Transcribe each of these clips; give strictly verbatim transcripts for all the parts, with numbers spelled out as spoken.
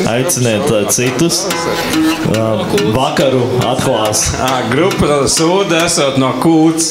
aiciniet citus. Vakaru atklās. Grupa Sūda esot no Kūts.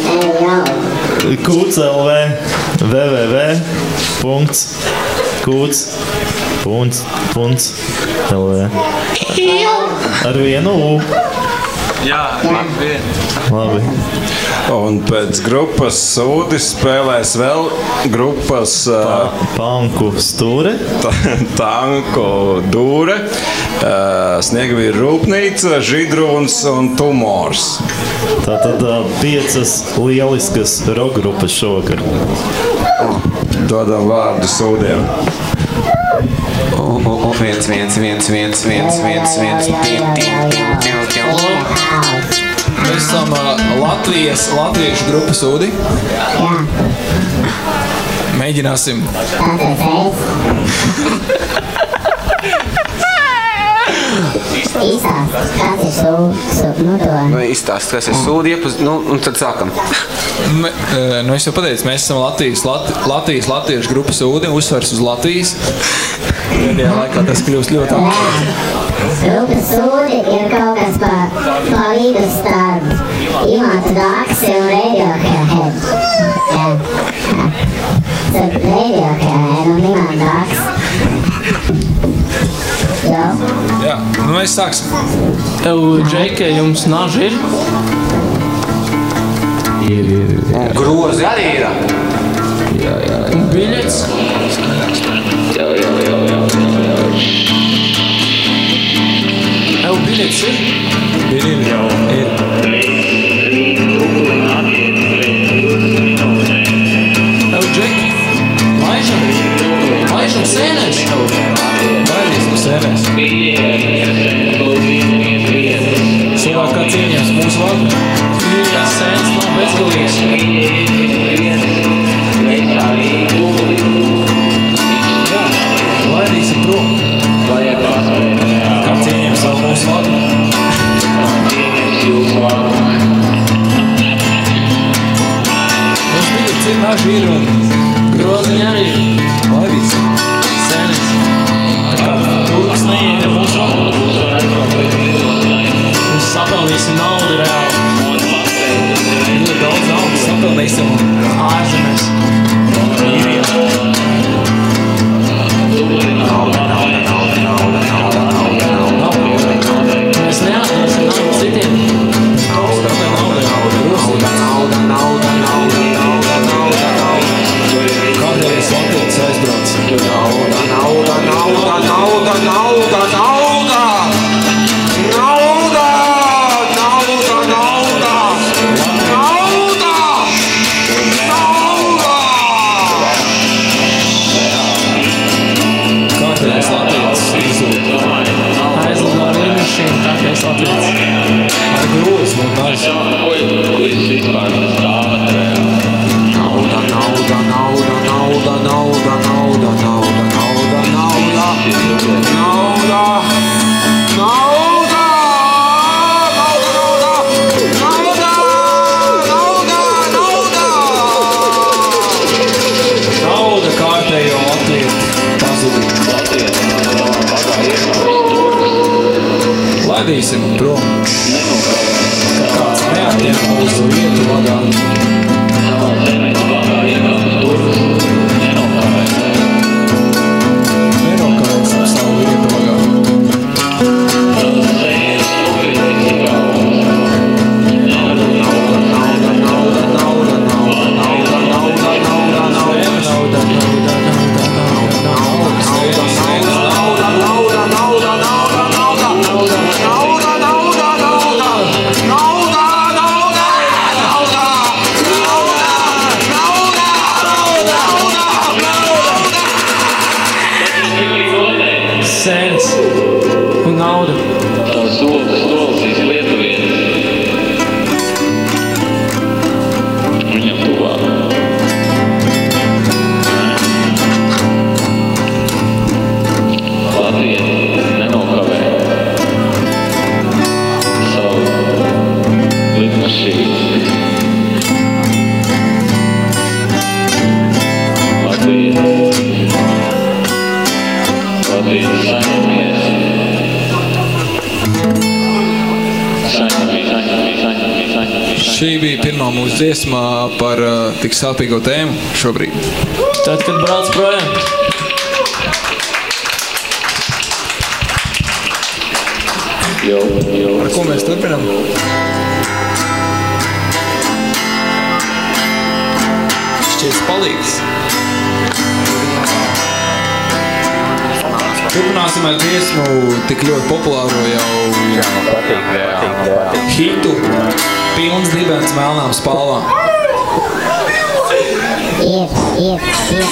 Kūts L V www punkts kūts punkts punkts L V ar vienu U. Jā, labi. Labi. Un pēc grupas Sūdis spēlēs vēl grupas Pa, Panku Stūre, Tanku Dūre, Sniegavīra Rūpnīca, Židruns un Tumors. Tātad piecas lieliskas rock grupas šovakar. Dodam vārdu Sūdiem. viens, viens, viens, viens, viens, viens, viens. Mēs esam Latvijas, latviešu grupa Sūdi. Mēģināsim. Izstāst, kas ir sūdi? Izstāst, kas ir sūdi, nu, un tad sākam. Me, nu, es jau pateicu, mēs esam Latvijas, Lat, Latvijas latviešu grupa Sūdi, uzsvars uz Latvijas. Pēdējā laikā tas kļūst ļoti augsts. Grupa Sūdi ir kaut kas pa, pa vidus starp Imants Daksi un Radiohead. Jā, jā. Starp Radiohead un Imants Daksi. Jā. Jā, nu mēs sāksim. Tev, Džeike, jums naži ir? Ir, ir, ir. Un grozi arī ir. Jā, jā, jā. Un biļets? Jā, jā, jā, jā, jā. Tev, biļets ir? Ir, ir, jā, ir. Tev, Džeki, laižam? Laižam sēnēs? Baidīs no sēnēs. Cilvēki kā cīņās mūsu vārdu. Jā, sēnes nav bezgalīgs. Jā, laidīsim prom. Kā cīņām savu mūsu vārdu. Mums bija cik naži ir un Groziņi arī ir. laidīsim. Sēnes. Tā kā turks neiet mūsu vārdu. Mēs sapelnīsim naudu reāli. Ļoti daudz naudas sapelnīsim Ārzemēs. īrijā. Nauda, nauda, nauda, nauda, nauda, nauda, nauda. Mēs neatdosim naudu citiem. Nauda, nauda, nauda, nauda, nauda, nauda, nauda, nauda, nauda, nauda. Kādreiz Latvijas aizbrauc. Nauda, nauda, nauda, nauda, nauda, nauda. Nauda, nauda, nauda. Nauda, nauda. Kādreiz Latvijas izsūt. Aizlido ar līnešiem, tā kā es Latvijas. Ar grozu un nazi. Nauda, nauda, nauda, nauda, nauda, nauda, nauda, nauda, nauda, nauda, nauda, nauda, nauda, nauda, nauda. Nauda kārtējo latviešu pazudīt. Laidīsim prom. Ka kāds neatņem mūsu vietu vagā. Nenokavēsim savu vietu vagā. Nauda, nauda, nauda, nauda, nauda, nauda, nauda, nauda, nauda, nauda, nauda, Sēnes un nauda. Tavs solis, solis esi lietuvietis. Viņam tuvāk. Latvietis nenokavē savu lidmašīnu. Latvietis Latvietis Iedomājies. Saņemi, saņemi, saņemi, saņemi. Šī bija pirmā mūsu dziesmā par uh, tik sāpīgo tēmu šobrīd. Tad, kad brauc projām. Jo, jo. Ar ko mēs turpinām? Šķiet palīgs. Turpināsim ar dziesmu tik ļoti populāro jau hitu Pilns dibens melnām spalvām. Ir, ir, ir.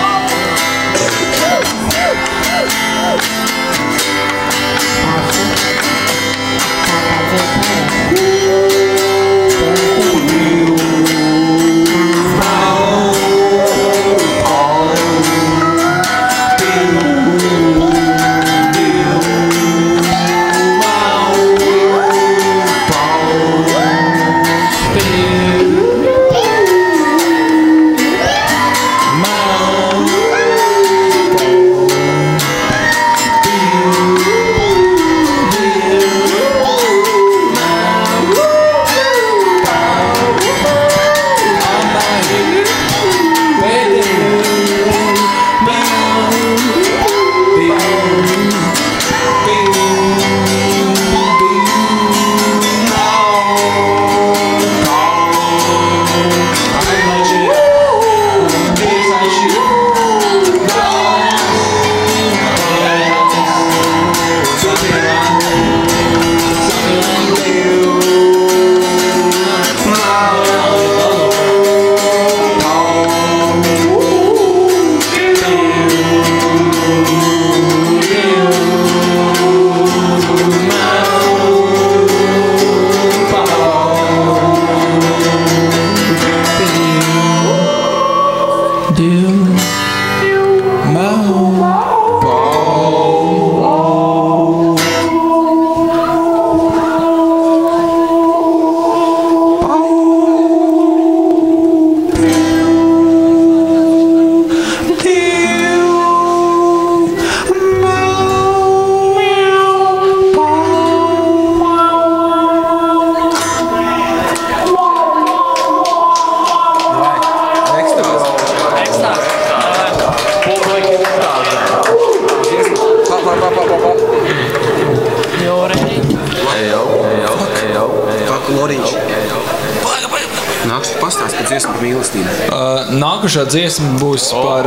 Nākušā dziesma būs par,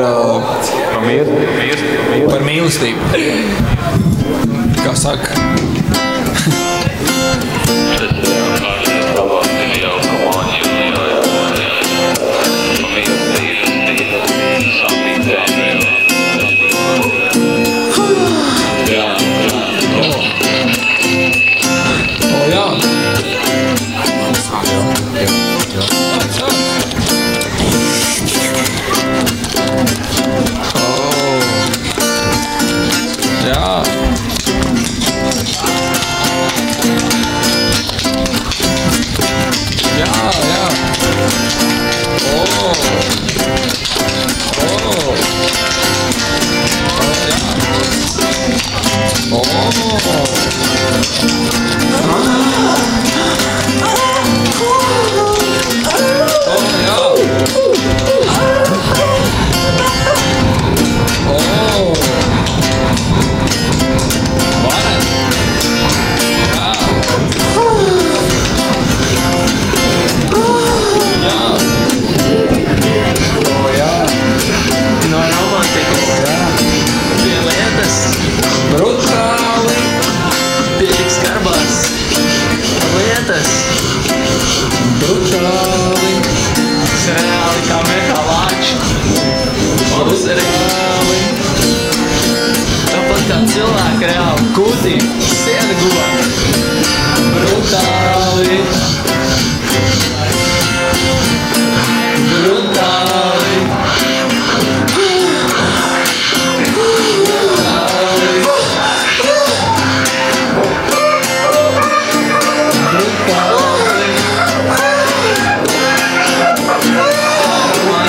uh, par mīlestību. Kā saka?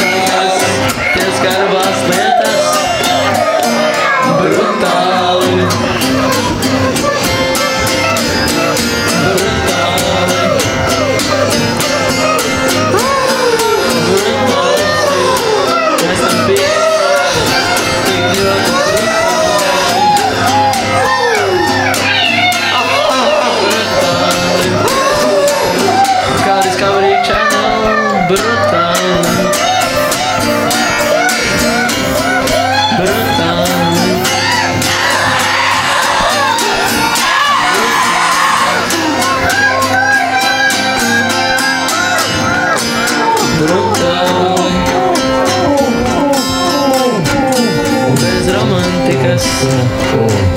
Brutāli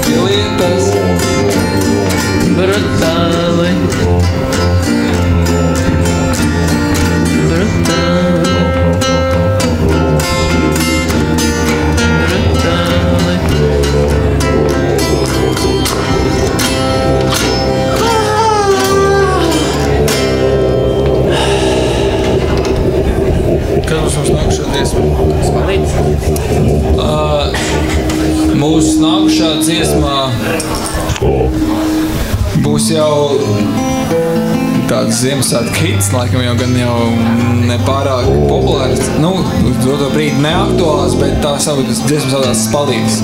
pie lietas. Brutāli. Brutāli. Kas mums nākušā dziesma? Spalīts? Uh, mūsu nākušā dziesmā būs jau tāds Ziemassvētku hits, laikam jau gan jau nepārāk populārs. Nu, uz to brīdi neaktuāls, bet tā savu dziesmu saucās Spalīts.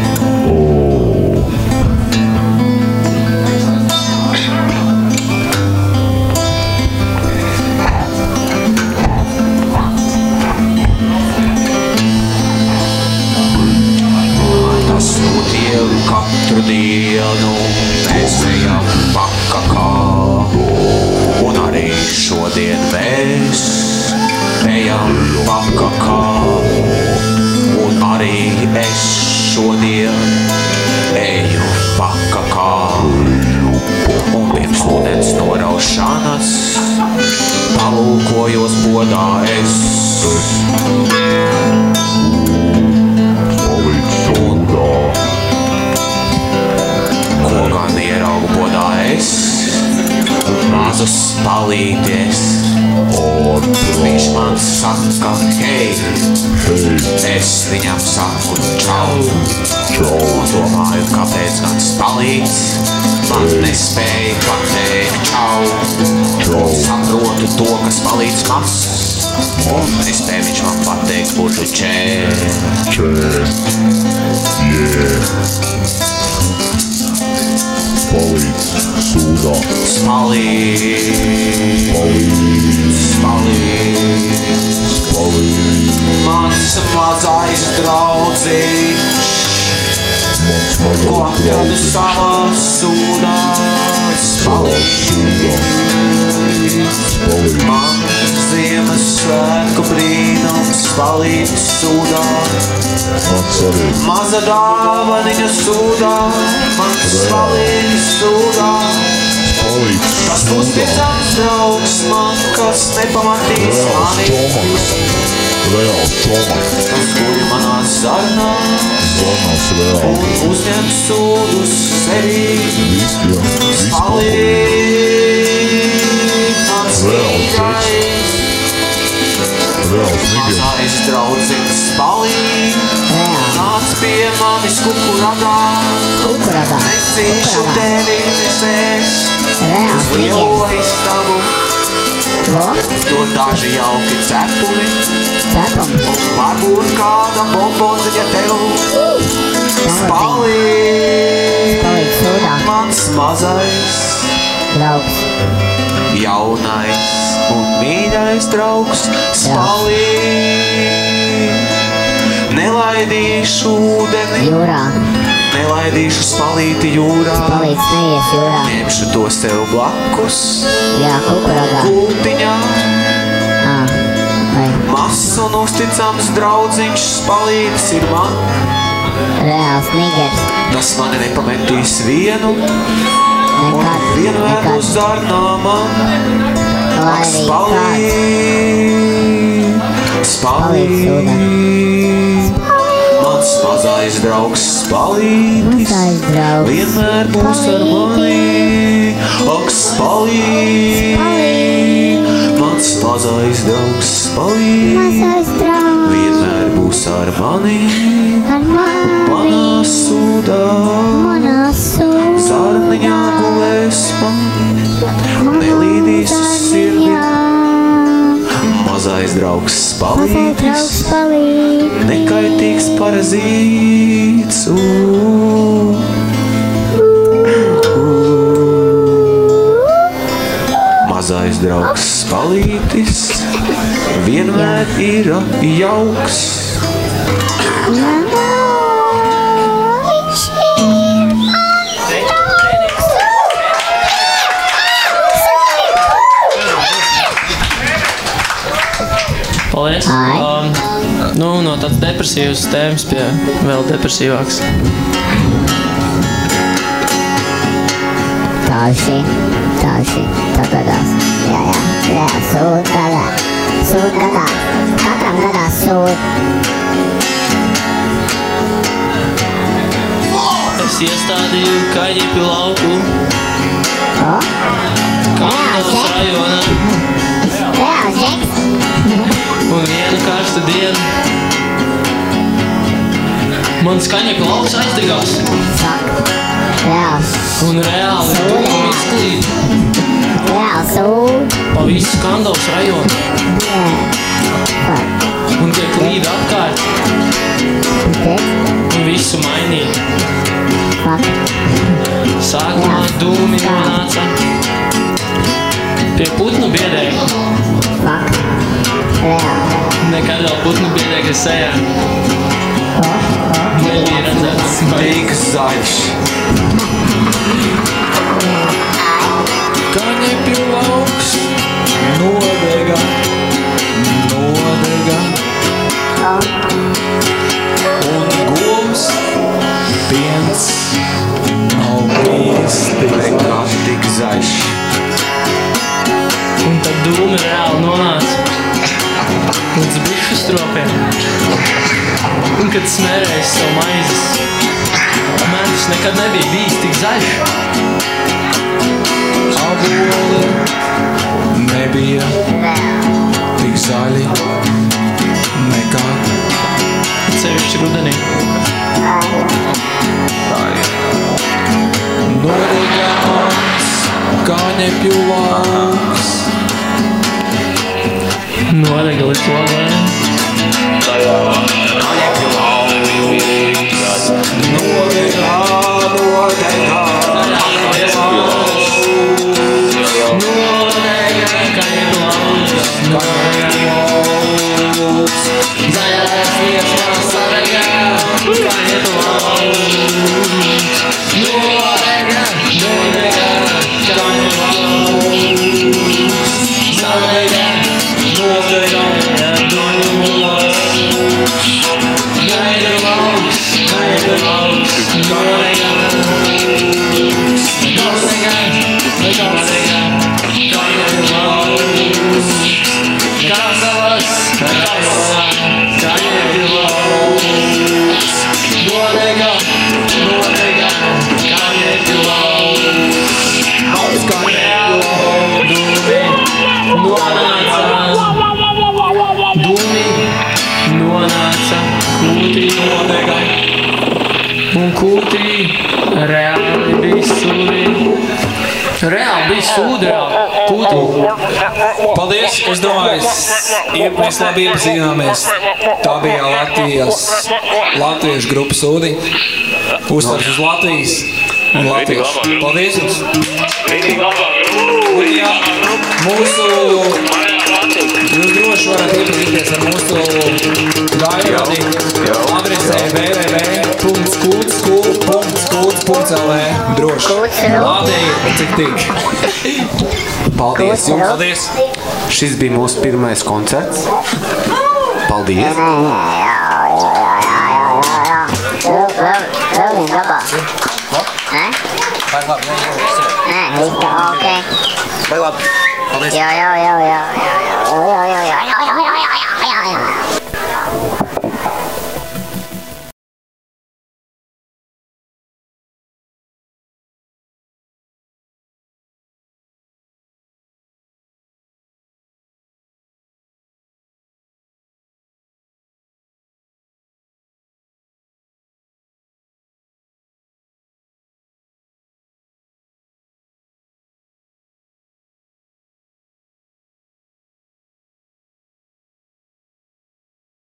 Katru dienu mēs ejam pakakā, un arī šodien mēs ejam pakakā, un arī es šodien eju pakakā, un pirms ūdens noraušanas palūkojos bodā es. Ko gan ieraugu bodā es, mazus spalīties. Viņš man saka, hei, es viņam saku čau. Un domāju, kāpēc gan spalīts man nespēja pateikt čau. Saprotu to, ka spalīts mazs, un nespēja viņš man pateikt bužu čē. Čē, yeah. Spalīts, sūdā. Spalīts, Spalīts, spalīts, spalīts. mans mazais draudziņš, Mans ko mazais atradu draudziņš. savā sūdā. Spalīts, Spalīts, man Ziemassvētku brīnums, spalīts sūdā. mans arī. Maza dāvaniņa sūdā, mans spalīts sūdā. Spalīts, Tas sūdā. uzticams draugs man, kas nepamatīs Reāls mani. čomaks, reāls čomaks. Tas guļ manās zarnās Zarnās reāls. un uzņem sūdus sevī. Viss, jā, viss Spalīt, mans Reāls mīļais, reāls nigers. mazais draudziņš spalīt. Nāc pie manis kukuradā, Kukurādā. necīšu tevi nesēs, Reāls uz lielo nigers. istabu, Vo? tur daži jauki cepumi, Cepam. un varbūt kāda bombonziņa tev. Spalīt, Spalīts sūdā. mans mazais, Draugs. jaunais un mīļais draugs. Spalīt, nelaidīšu ūdeni, Jūrā. nelaidīšu spalīti jūrā. Spalīts neies jūrā. Ņemšu to sev blakus, Jā, kukurādā. kultiņā. Ā, vai. Mazs un uzticams draudziņš spalītis ir man. Reāls nigers. Tas mani nepametīs vienu, un Nekad. vienmēr Nekad. būs dārnā man. Lai arī kāds. Spalīt, Spalīts spalīt, mans mazais draugs spalītis, Mazais draugs. vienmēr būs ar mani. Ak, spalīt, mans mazais draugs spalīt, Mazais draugs. vienmēr būs ar mani. Ar mani. Manā sūdā, Manā sūdā. zarniņā gulēs man, nelīdīs uz sirdi. Mazais draugs Mazais spalītis, draugs palīd. nekaitīgs parazīts. Ū, ū. Mazais draugs spalītis, vienmēr ir jauks. Paldies. Ai. Um, nu, no tāds depresīvas tēmas pie vēl depresīvāks. Tauši, tauši, tā gadās. Jā, jā, jā, sūd gadā. Sūd gadā. Katram gadā sūd. Es iestādīju Kaļipi lauku O? Kandavas rajonā Reāls džeks. un vienu karstu dienu mans Kaļipi lauks aizdegās Fuck. Reāls. un reāli dūmi izklīd Reāls sūd. pa visu Kandavas rajonu Jā. Fuck. un tie klīda apkārt Tic? un visu mainīja. Fuck. Sākumā dūmi nonāca pie putnu biedēka. Fuck. Reāli. Nekad vēl putnu biedēka sejā O, o. nebija redzēts. Tik zaļš. Kaņepju lauks nodega, nodega un govs piens nav bijis Nekā tik zaļš. Un tad dūmi reāli nonāca līdz bišu stropiem. Un kad smērējas savu maizes, medus nekad nebija bijis tik zaļš. Aboli nebija tik zaļi nekad. Cevišķi rudenī. Nodegāms Kaņepju lauks. Nodega līdz logojiem. Nodegā, nodegā, Nodega, Kaļipi lauks. Kaņepju lauks. Zaļais liesmā sadegā, Kaļipi lauks. Nodega, nodega, Kaļipi lauks. Sadegā, nodega, Kaļipi lauks. Kaļipi lauks, Kaļipi lauks. Nodega, nodega, nodega, Kaļipi lauks. Kazavas, Kazavas, Kaļipi lauks. Nodega, nodega, Kaļipi lauks. Uz Kaļipi dūmi nonāca, dūmi nonāca kūtī nodega. Un kūtī reāli bija sūdi. Reāli bija sūdi, reāli kūtī. Paldies, es domāju, iep, mēs labi iepazināmies. Tā bija Latvijas, Latviešu grupa Sūdi. Uzsvars uz Latvijas un Latviešu. Paldies jums! Un jā, mūsu, jūs droši varat iepazīties ar mūsu gairodi adresē w w w punkts kults punkts kults punkts l v droši. Lādējiet, cik tik. Paldies jums. Paldies! Šis bija mūsu pirmais koncerts. Paldies. Vēl, vēl, vēl viens labā. Nē? Nē, viss tā, ok. Vai labi? Paldies! Jā, jā, jā, jā, jā, jā, jā, jā, jā, jā.